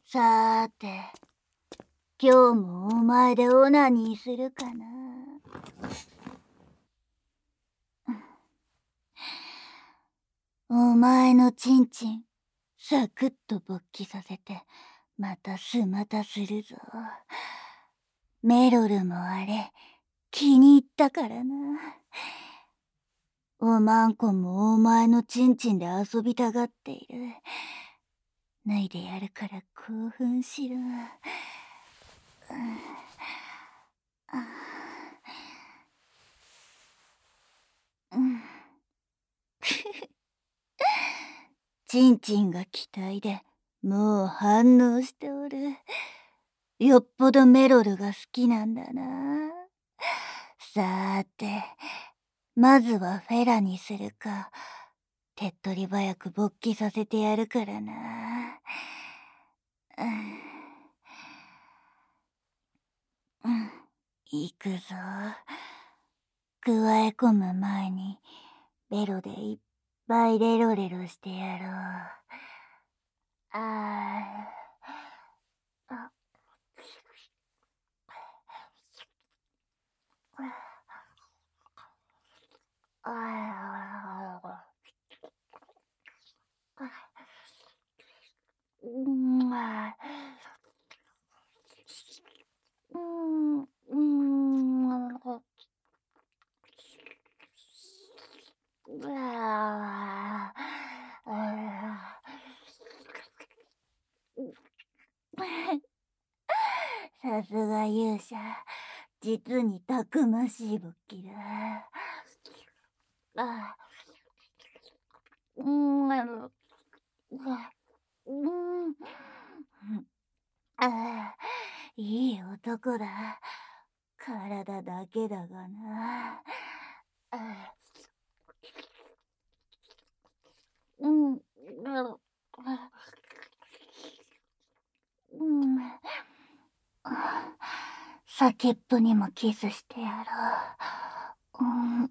さーて、今日もお前でオナニーするかな。お前のチンチン、サクッと勃起させて、またするぞ。メロルもあれ、気に入ったからな。おまんこもお前のチンチンで遊びたがっている。脱いでやるから興奮しろ。チンチンが期待でもう反応しておる。よっぽどメロルが好きなんだな。さーて、まずはフェラにするか。手っ取り早く勃起させてやるからな。行くぞ。加え込む前にベロでいっぱいレロレロしてやろう。あさすが勇者、実にたくましい勃起だ。いい男だ。体だけだがな。先っぽにもキスしてやろう。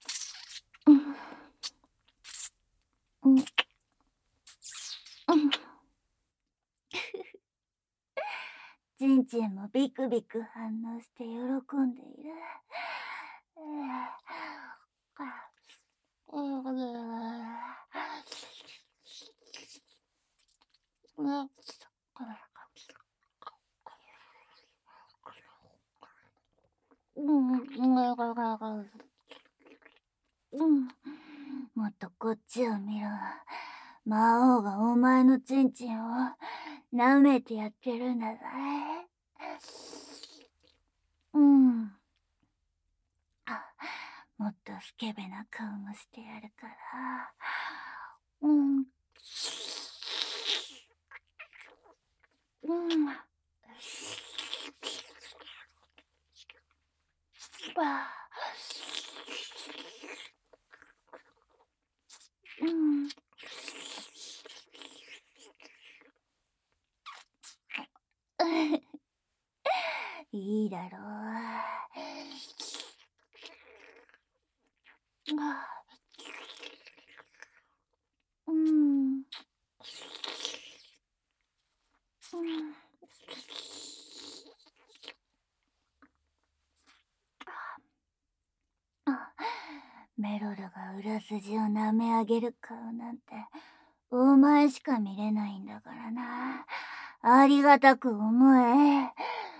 チンチンもビクビク反応して喜んでいる。もっとこっちを見ろ。魔王がお前のチンチンを舐めてやってるんだぜ。もっとスケベな顔もしてやるから。いいだろう。メロルが裏筋を舐め上げる顔なんてお前しか見れないんだからな。ありがたく思え。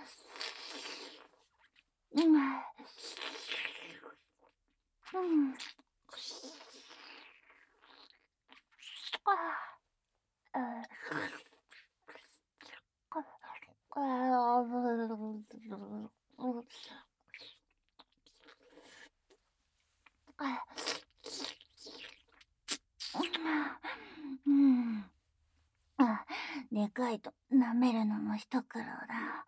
でかいと舐めるのも一苦労だ。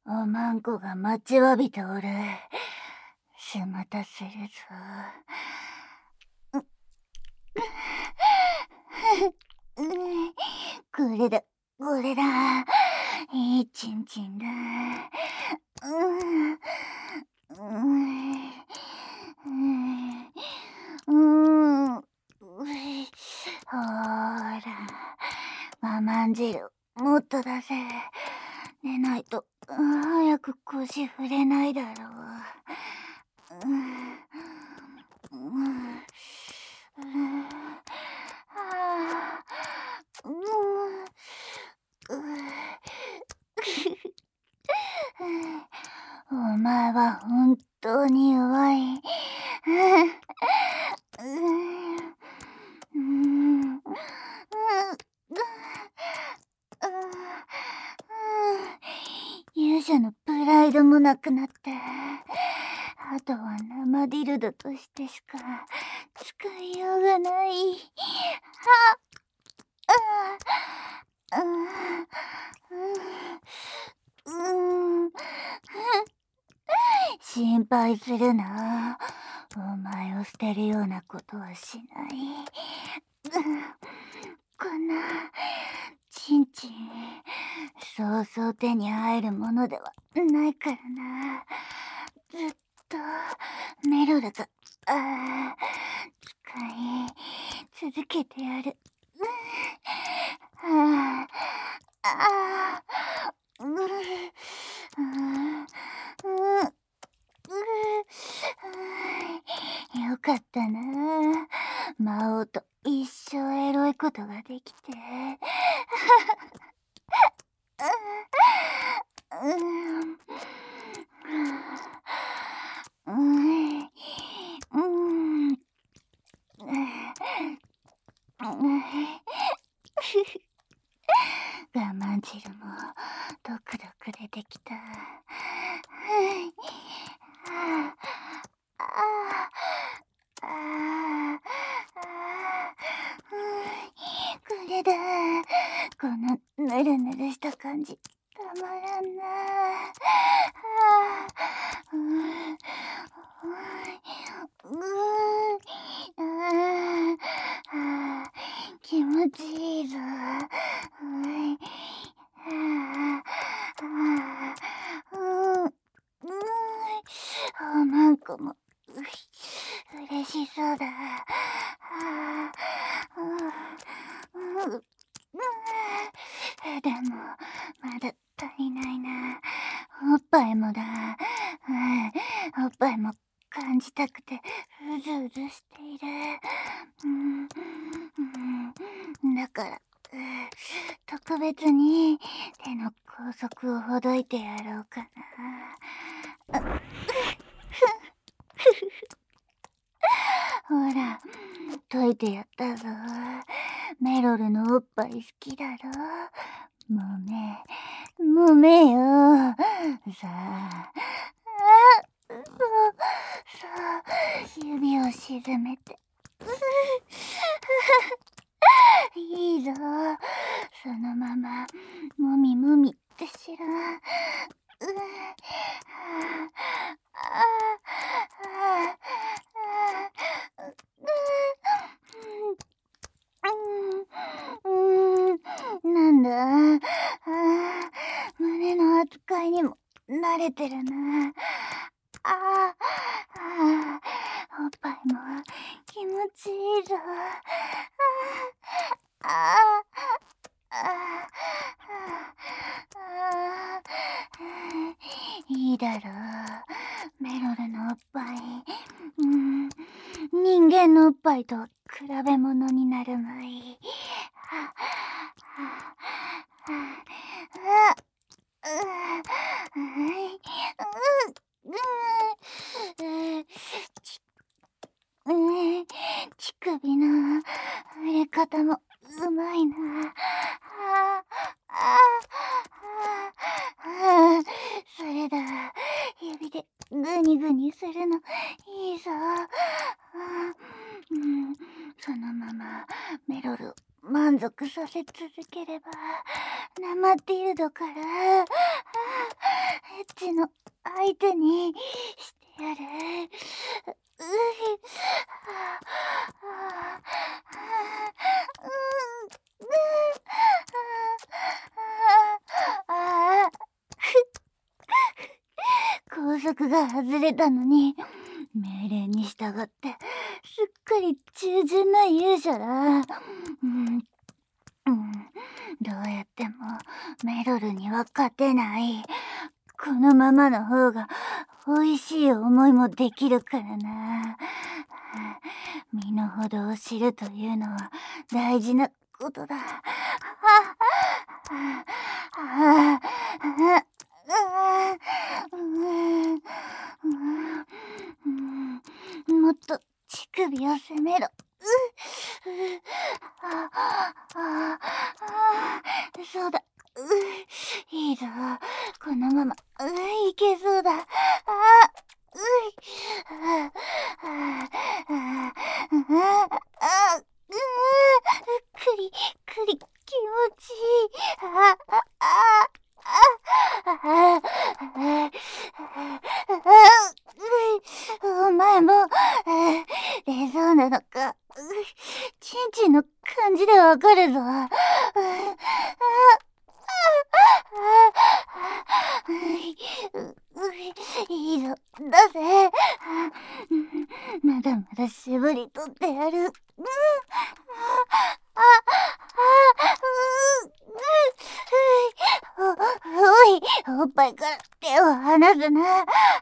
おまんこが待ちわびておる。すまたするぞ。これだ、これだ。いいちんちんだ。ほーら、ままん汁、もっと出せ。寝ないと、早く腰振れないだろう。お前は本当に弱い。勇者のプライドもなくなって、あとは生ディルドとしてしか使いようがない。心配するな。お前を捨てるようなことはしない。こんなちんちん、そうそう手に入るものではないからな。ずっとメロルが使い続けてやる。よかったな。魔王と一生エロいことができて。我慢汁もドクドク出てきた。これだ。このぬるぬるした感じたまらんな。気持ちいいぞ。おまんこも嬉しそうだ。でもまだ足りないな。おっぱいもだ。おっぱいも感じたくてうずうずしている。だから特別に手の拘束をほどいてやろうかな。ほら、解いてやったぞ。メロルのおっぱい好きだろ。揉めよ。さあ、そう、指を沈めて。いいぞ。そのまま、もみもみってしろ。なんだ。胸の扱いにも慣れてるな。おっぱいも気持ちいいぞ。いいだろう。メロルのおっぱい。人間のおっぱいと比べ物になるまい。乳首の触れ方もうまいな。それだ。指でグニグニするのいいぞ。そのままメロルを満足させ続ければ生ディルドからエッチの相手にしてやる。拘束が外れたのに命令に従ってすっかり従順な勇者だ。どうやってもメロルには勝てない。このままの方が美味しい思いもできるからな。身の程を知るというのは大事なことだ。もっと乳首を攻めろ。そうだ。いいぞ。このままいけそうだ。くりくり気持ちいい。お前も出そうなのか。ちんちんの感じでわかるぞ。いいぞ、だぜ。まだまだ絞り取ってやる。おい、おっぱいから手を離すな。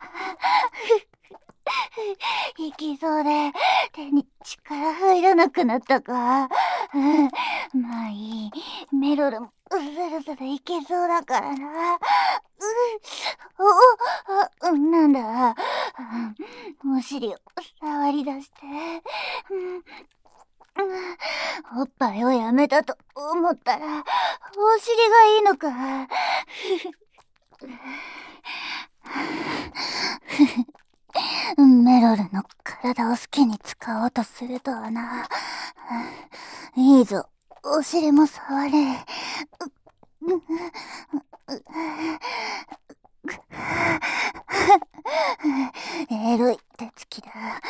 いきそうで手に力入らなくなったか。まあいい、メロルもスルスルいけそうだからな。なんだ。お尻を触り出して。おっぱいをやめたと思ったらお尻がいいのか。メロルの体を好きに使おうとするとはな。いいぞ、お尻も触れ。エロい手つきだ。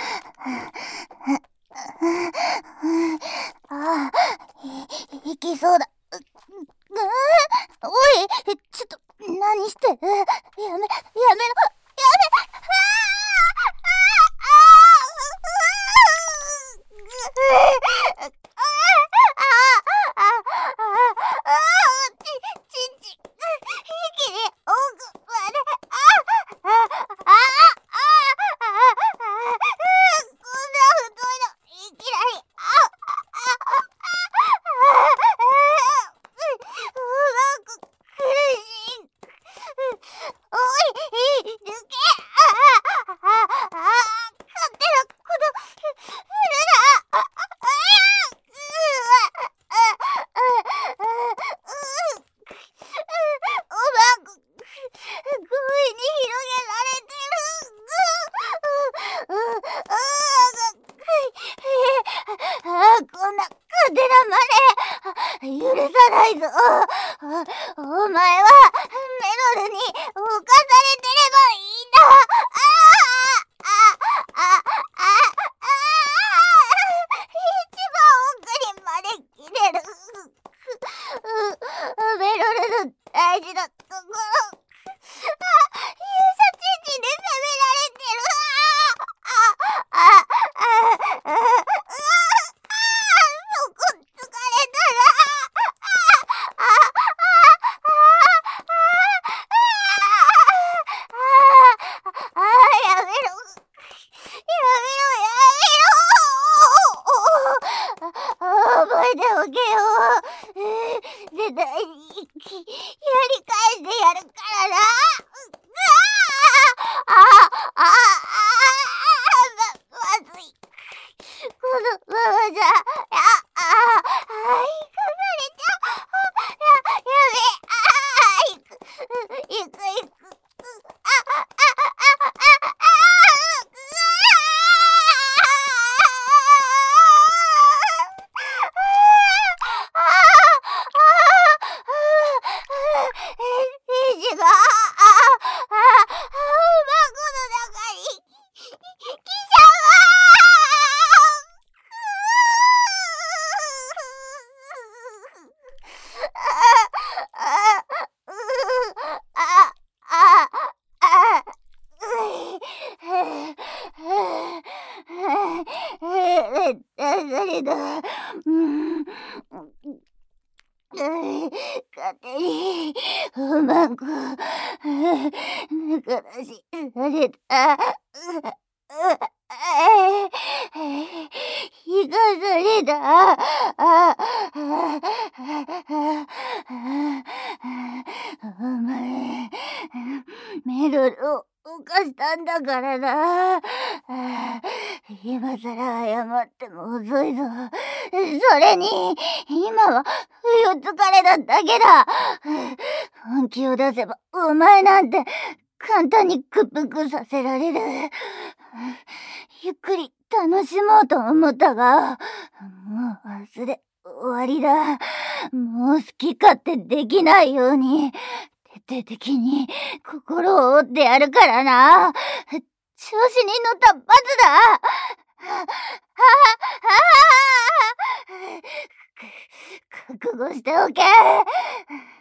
いきそうだ。おい、ちょっと何してる。やめろ。こんな勝手な真似許さないぞ。お前はメロルに侵されてればいいんだ。一番奥にまで来てる。メロルの大事なところ、勇者チンチンで攻められてる。覚えておけよ。絶対にやり返してやるからな。 りだ。勝手にうまくぬからしされた。生かされた。お前、メロルを犯したんだからな。今さら謝っても遅いぞ。それに、今は不世疲れなだけだ。本気を出せば、お前なんて簡単に屈服させられる。ゆっくり楽しもうと思ったが、もう忘れ終わりだ。もう好き勝手できないように、徹底的に心を折ってやるからな。調子に乗った罰だ。覚悟しておけ。